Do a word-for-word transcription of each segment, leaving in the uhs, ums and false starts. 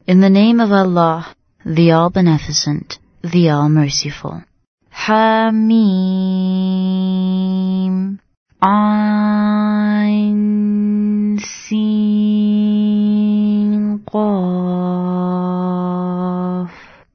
In the name of Allah, the All-Beneficent, the All-Merciful. Hamim. Ain Sin Qaf.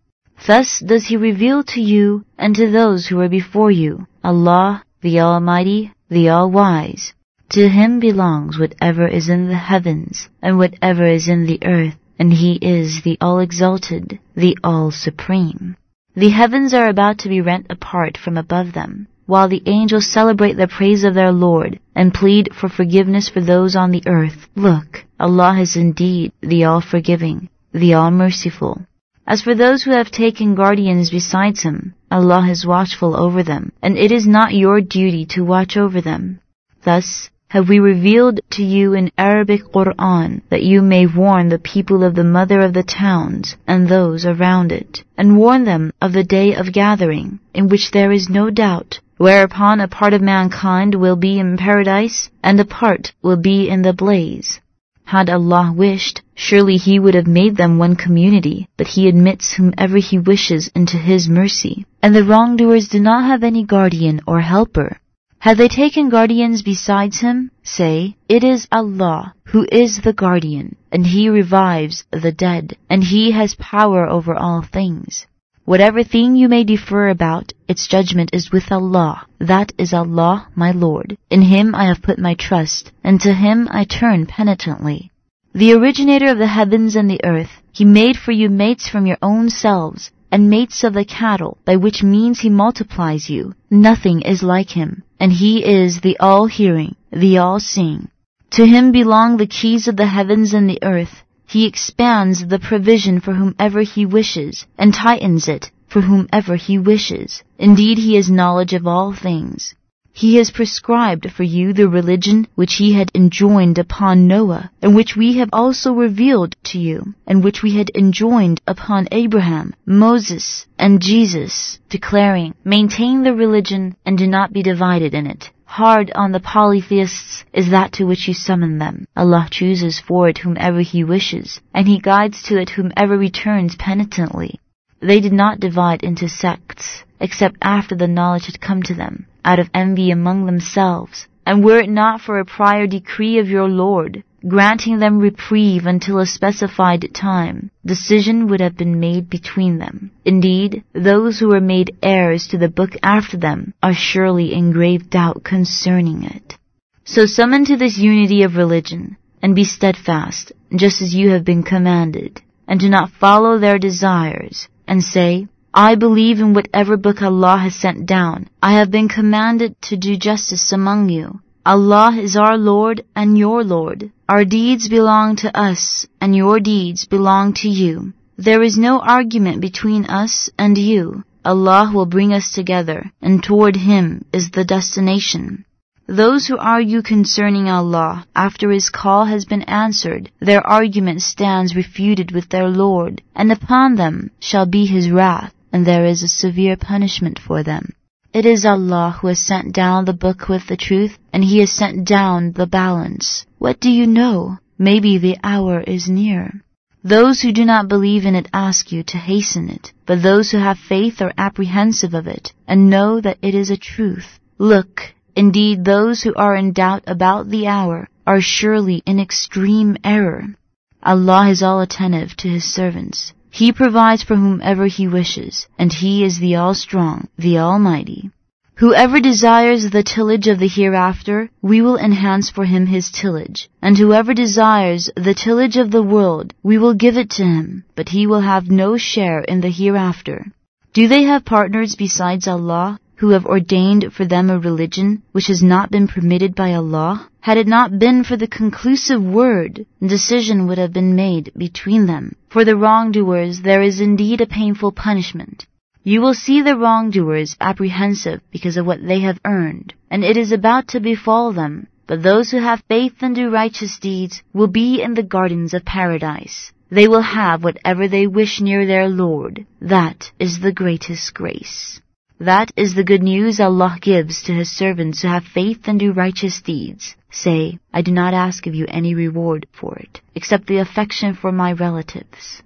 Thus does He reveal to you and to those who were before you, Allah, the Almighty, the All-Wise. To Him belongs whatever is in the heavens and whatever is in the earth, and He is the All-Exalted, the All-Supreme. The heavens are about to be rent apart from above them, while the angels celebrate the praise of their Lord and plead for forgiveness for those on the earth. Look, Allah is indeed the All-Forgiving, the All-Merciful. As for those who have taken guardians besides Him, Allah is watchful over them, and it is not your duty to watch over them. Thus have we revealed to you in Arabic Qur'an that you may warn the people of the mother of the towns and those around it, and warn them of the day of gathering, in which there is no doubt, whereupon a part of mankind will be in paradise and a part will be in the blaze. Had Allah wished, surely He would have made them one community, but He admits whomever He wishes into His mercy, and the wrongdoers do not have any guardian or helper. Have they taken guardians besides Him? Say, it is Allah who is the guardian, and He revives the dead, and He has power over all things. Whatever thing you may differ about, its judgment is with Allah. That is Allah, my Lord. In Him I have put my trust, and to Him I turn penitently. The originator of the heavens and the earth, He made for you mates from your own selves, and mates of the cattle, by which means He multiplies you. Nothing is like Him, and He is the all-hearing, the all-seeing. To Him belong the keys of the heavens and the earth. He expands the provision for whomever He wishes, and tightens it for whomever He wishes. Indeed, He has knowledge of all things. He has prescribed for you the religion which He had enjoined upon Noah, and which we have also revealed to you, and which we had enjoined upon Abraham, Moses, and Jesus, declaring, maintain the religion and do not be divided in it. Hard on the polytheists is that to which you summon them. Allah chooses for it whomever He wishes, and He guides to it whomever returns penitently. They did not divide into sects, except after the knowledge had come to them, out of envy among themselves. And were it not for a prior decree of your Lord, granting them reprieve until a specified time, decision would have been made between them. Indeed, those who were made heirs to the book after them are surely in grave doubt concerning it. So summon to this unity of religion, and be steadfast, just as you have been commanded, and do not follow their desires, and say, I believe in whatever book Allah has sent down. I have been commanded to do justice among you. Allah is our Lord and your Lord. Our deeds belong to us, and your deeds belong to you. There is no argument between us and you. Allah will bring us together, and toward Him is the destination. Those who argue concerning Allah after His call has been answered, their argument stands refuted with their Lord, and upon them shall be His wrath, and there is a severe punishment for them. It is Allah who has sent down the book with the truth, and He has sent down the balance. What do you know? Maybe the hour is near. Those who do not believe in it ask you to hasten it, but those who have faith are apprehensive of it, and know that it is a truth. Look, indeed those who are in doubt about the hour are surely in extreme error. Allah is all attentive to His servants. He provides for whomever He wishes, and He is the All-Strong, the Almighty. Whoever desires the tillage of the hereafter, we will enhance for him his tillage. And whoever desires the tillage of the world, we will give it to him, but he will have no share in the hereafter. Do they have partners besides Allah, who have ordained for them a religion which has not been permitted by Allah? Had it not been for the conclusive word, decision would have been made between them. For the wrongdoers there is indeed a painful punishment. You will see the wrongdoers apprehensive because of what they have earned, and it is about to befall them. But those who have faith and do righteous deeds will be in the gardens of paradise. They will have whatever they wish near their Lord. That is the greatest grace. That is the good news Allah gives to His servants who have faith and do righteous deeds. Say, I do not ask of you any reward for it, except the affection for my relatives.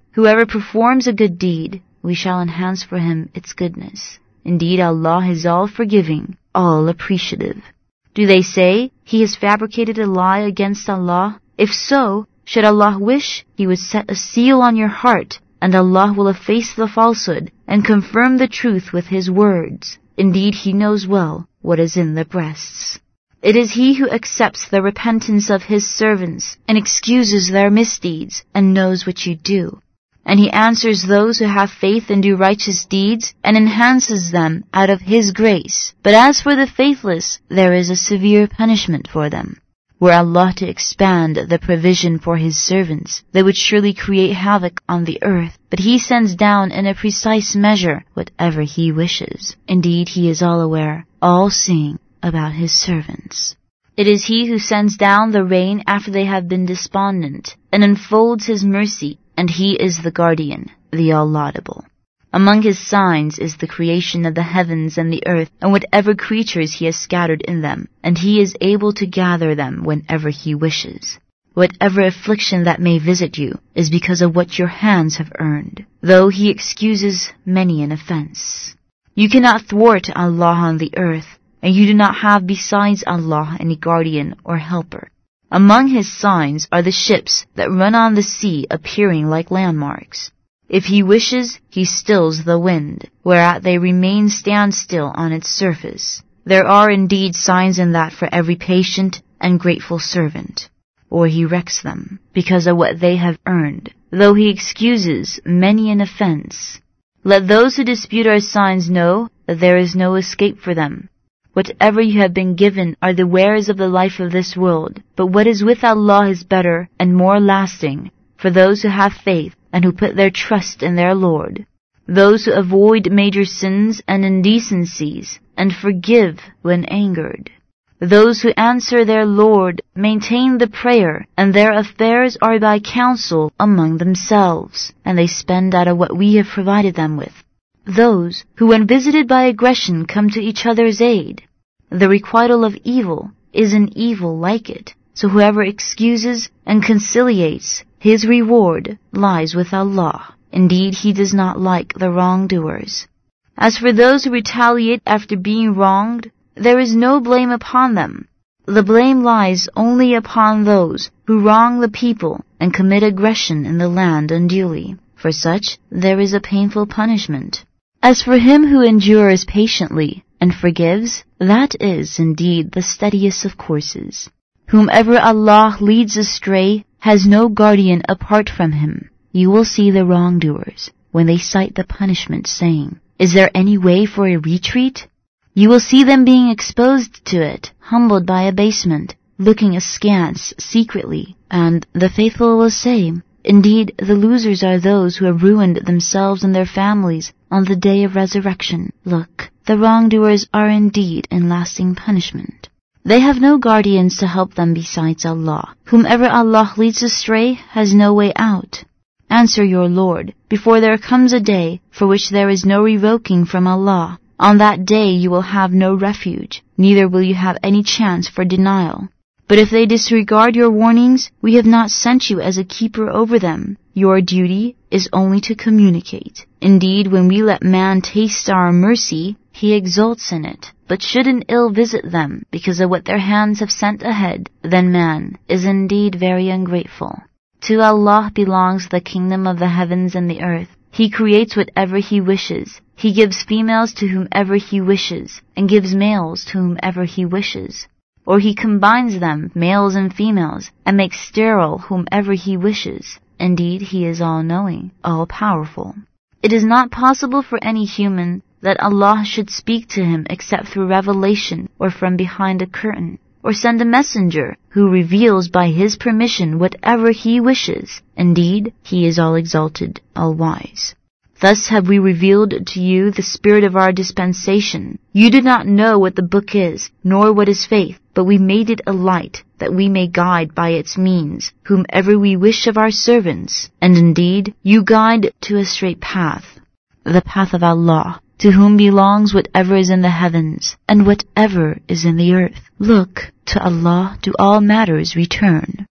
Whoever performs a good deed, we shall enhance for him its goodness. Indeed, Allah is all forgiving, all appreciative. Do they say, he has fabricated a lie against Allah? If so, should Allah wish, he would set a seal on your heart, and Allah will efface the falsehood and confirm the truth with his words. Indeed, he knows well what is in the breasts. It is he who accepts the repentance of his servants and excuses their misdeeds and knows what you do. And he answers those who have faith and do righteous deeds and enhances them out of his grace. But as for the faithless, there is a severe punishment for them. Were Allah to expand the provision for his servants, they would surely create havoc on the earth. But he sends down in a precise measure whatever he wishes. Indeed, he is all aware, all seeing about his servants. It is he who sends down the rain after they have been despondent, and unfolds his mercy, and he is the guardian, the all-laudable. Among his signs is the creation of the heavens and the earth, and whatever creatures he has scattered in them, and he is able to gather them whenever he wishes. Whatever affliction that may visit you is because of what your hands have earned, though he excuses many an offense. You cannot thwart Allah on the earth, and you do not have besides Allah any guardian or helper. Among his signs are the ships that run on the sea appearing like landmarks. If he wishes, he stills the wind, whereat they remain standstill on its surface. There are indeed signs in that for every patient and grateful servant. Or he wrecks them, because of what they have earned, though he excuses many an offense. Let those who dispute our signs know that there is no escape for them. Whatever you have been given are the wares of the life of this world, but what is with Allah is better and more lasting for those who have faith and who put their trust in their Lord. Those who avoid major sins and indecencies and forgive when angered. Those who answer their Lord maintain the prayer, and their affairs are by counsel among themselves, and they spend out of what we have provided them with. Those who when visited by aggression come to each other's aid. The requital of evil is an evil like it. So whoever excuses and conciliates, his reward lies with Allah. Indeed, he does not like the wrongdoers. As for those who retaliate after being wronged, there is no blame upon them. The blame lies only upon those who wrong the people and commit aggression in the land unduly. For such there is a painful punishment. As for him who endures patiently and forgives, that is indeed the steadiest of courses. Whomever Allah leads astray has no guardian apart from him. You will see the wrongdoers when they cite the punishment, saying, "Is there any way for a retreat?" You will see them being exposed to it, humbled by abasement, looking askance secretly, and the faithful will say, "Indeed, the losers are those who have ruined themselves and their families on the day of resurrection. Look, the wrongdoers are indeed in lasting punishment." They have no guardians to help them besides Allah. Whomever Allah leads astray has no way out. Answer your Lord before there comes a day for which there is no revoking from Allah. On that day you will have no refuge, neither will you have any chance for denial. But if they disregard your warnings, we have not sent you as a keeper over them. Your duty is only to communicate. Indeed, when we let man taste our mercy, he exults in it. But should an ill visit them because of what their hands have sent ahead, then man is indeed very ungrateful. To Allah belongs the kingdom of the heavens and the earth. He creates whatever He wishes. He gives females to whomever He wishes, and gives males to whomever He wishes. Or He combines them, males and females, and makes sterile whomever He wishes. Indeed, He is all-knowing, all-powerful. It is not possible for any human that Allah should speak to him except through revelation or from behind a curtain, or send a messenger who reveals by His permission whatever He wishes. Indeed, He is all-exalted, all-wise. Thus have we revealed to you the spirit of our dispensation. You do not know what the book is, nor what is faith, but we made it a light, that we may guide by its means whomever we wish of our servants. And indeed, you guide to a straight path, the path of Allah, to whom belongs whatever is in the heavens and whatever is in the earth. Look, to Allah do all matters return.